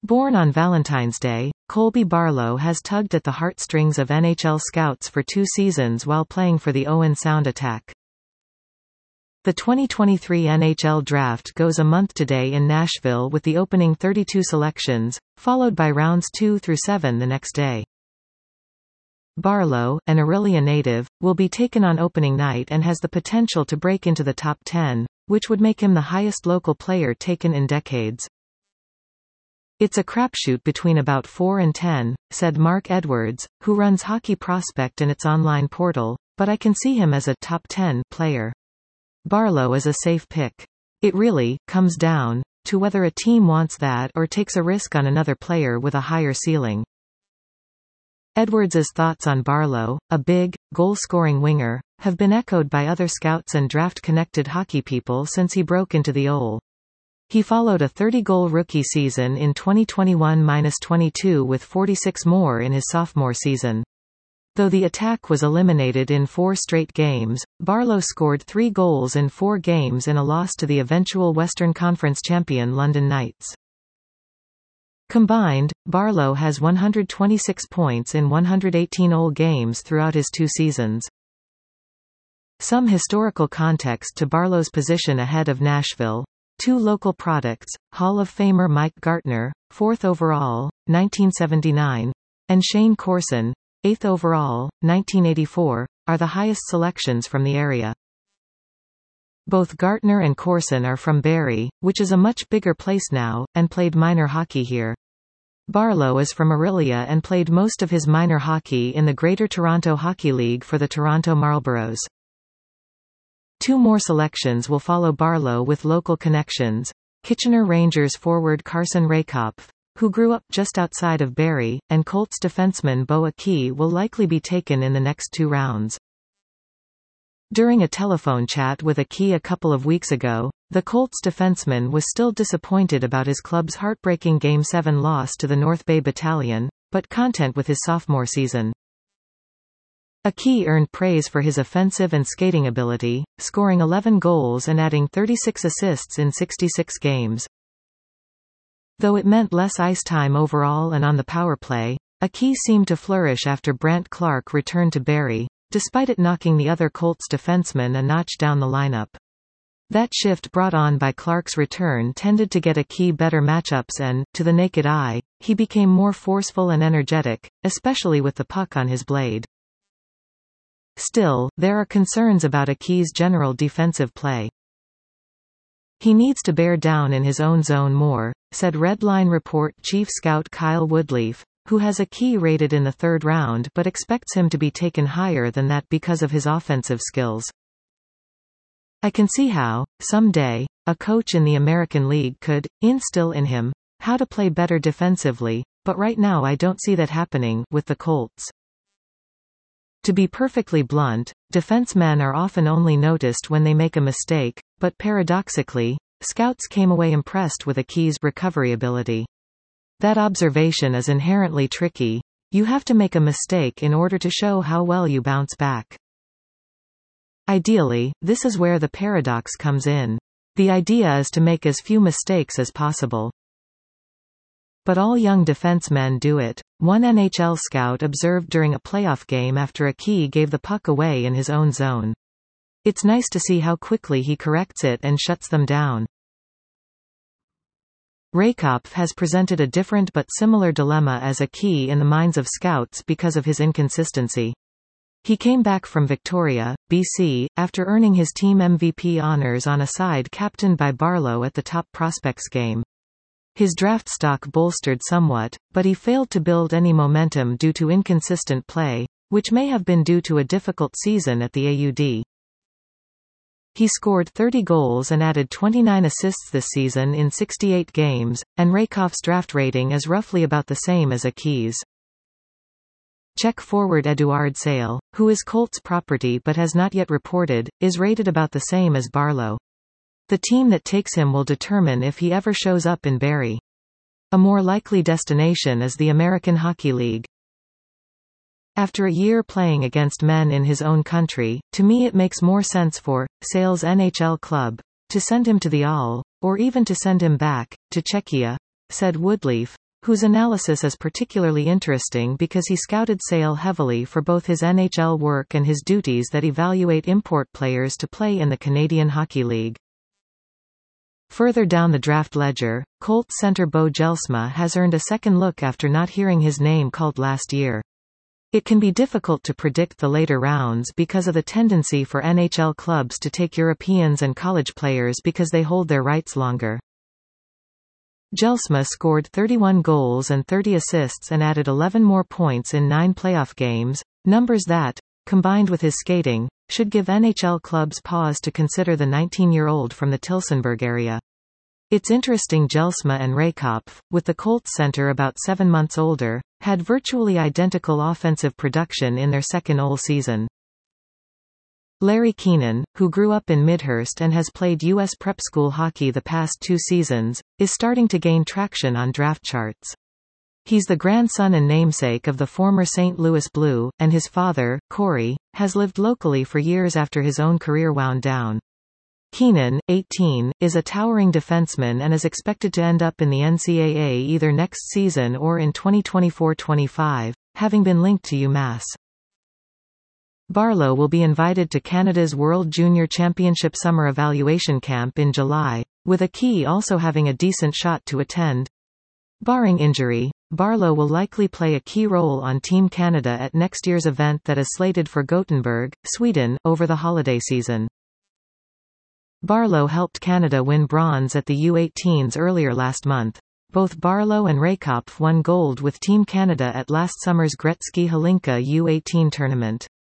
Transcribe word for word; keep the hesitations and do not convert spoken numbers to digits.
Born on Valentine's Day, Colby Barlow has tugged at the heartstrings of N H L scouts for two seasons while playing for the Owen Sound Attack. The twenty twenty-three N H L Draft goes a month today in Nashville with the opening thirty-two selections, followed by rounds two through seven the next day. Barlow, an Orillia native, will be taken on opening night and has the potential to break into the top ten, which would make him the highest local player taken in decades. "It's a crapshoot between about four and ten, said Mark Edwards, who runs Hockey Prospect and its online portal, but I can see him as a top ten player. Barlow is a safe pick. It really comes down to whether a team wants that or takes a risk on another player with a higher ceiling." Edwards's thoughts on Barlow, a big, goal-scoring winger, have been echoed by other scouts and draft-connected hockey people since he broke into the O L. He followed a thirty-goal rookie season in twenty twenty-one twenty-two with forty-six more in his sophomore season. Though the attack was eliminated in four straight games, Barlow scored three goals in four games in a loss to the eventual Western Conference champion London Knights. Combined, Barlow has one hundred twenty-six points in one hundred eighteen O L games throughout his two seasons. Some historical context to Barlow's position ahead of Nashville. Two local products, Hall of Famer Mike Gartner, fourth overall, nineteen seventy-nine, and Shane Corson, eighth overall, nineteen eighty-four, are the highest selections from the area. Both Gartner and Corson are from Barrie, which is a much bigger place now, and played minor hockey here. Barlow is from Orillia and played most of his minor hockey in the Greater Toronto Hockey League for the Toronto Marlboros. Two more selections will follow Barlow with local connections. Kitchener Rangers forward Carson Raykopf, who grew up just outside of Barrie, and Colts defenseman Bo Aki will likely be taken in the next two rounds. During a telephone chat with Aki a couple of weeks ago, the Colts defenseman was still disappointed about his club's heartbreaking Game seven loss to the North Bay Battalion, but content with his sophomore season. Aki earned praise for his offensive and skating ability, scoring eleven goals and adding thirty-six assists in sixty-six games. Though it meant less ice time overall and on the power play, Aki seemed to flourish after Brandt Clarke returned to Barrie, despite it knocking the other Colts defenseman a notch down the lineup. That shift brought on by Clarke's return tended to get Aki better matchups and, to the naked eye, he became more forceful and energetic, especially with the puck on his blade. Still, there are concerns about Aki's general defensive play. "He needs to bear down in his own zone more," said Redline Report chief scout Kyle Woodleaf, who has Aki rated in the third round but expects him to be taken higher than that because of his offensive skills. "I can see how, someday, a coach in the American League could instill in him how to play better defensively, but right now I don't see that happening with the Colts." To be perfectly blunt, defensemen are often only noticed when they make a mistake, but paradoxically, scouts came away impressed with Aki's recovery ability. That observation is inherently tricky. You have to make a mistake in order to show how well you bounce back. Ideally, this is where the paradox comes in. The idea is to make as few mistakes as possible. But all young defensemen do it. One N H L scout observed during a playoff game after Aki gave the puck away in his own zone. "It's nice to see how quickly he corrects it and shuts them down." Raykopf has presented a different but similar dilemma as Aki in the minds of scouts because of his inconsistency. He came back from Victoria, B C, after earning his team M V P honors on a side captained by Barlow at the Top Prospects game. His draft stock bolstered somewhat, but he failed to build any momentum due to inconsistent play, which may have been due to a difficult season at the A U D. He scored thirty goals and added twenty-nine assists this season in sixty-eight games, and Raykopf's draft rating is roughly about the same as Aki's. Czech forward Eduard Sale, who is Colts property but has not yet reported, is rated about the same as Barlow. The team that takes him will determine if he ever shows up in Barrie. A more likely destination is the American Hockey League. After a year playing against men in his own country, to me it makes more sense for Sale's N H L club to send him to the A L, or even to send him back to Czechia, said Woodleaf, whose analysis is particularly interesting because he scouted Sale heavily for both his N H L work and his duties that evaluate import players to play in the Canadian Hockey League. Further down the draft ledger, Colts center Bo Jelsma has earned a second look after not hearing his name called last year. It can be difficult to predict the later rounds because of the tendency for N H L clubs to take Europeans and college players because they hold their rights longer. Jelsma scored thirty-one goals and thirty assists and added eleven more points in nine playoff games, numbers that, combined with his skating, should give N H L clubs pause to consider the nineteen-year-old from the Tillsonburg area. It's interesting Jelsma and Raykopf, with the Colts center about seven months older, had virtually identical offensive production in their second O L season. Larry Keenan, who grew up in Midhurst and has played U S prep school hockey the past two seasons, is starting to gain traction on draft charts. He's the grandson and namesake of the former Saint Louis Blue, and his father, Corey, has lived locally for years after his own career wound down. Keenan, eighteen, is a towering defenseman and is expected to end up in the N C double A either next season or in twenty twenty-four twenty-five, having been linked to UMass. Barlow will be invited to Canada's World Junior Championship Summer Evaluation Camp in July, with a key also having a decent shot to attend. Barring injury, Barlow will likely play a key role on Team Canada at next year's event that is slated for Gothenburg, Sweden, over the holiday season. Barlow helped Canada win bronze at the U eighteens earlier last month. Both Barlow and Raykopf won gold with Team Canada at last summer's Gretzky Hlinka U eighteen tournament.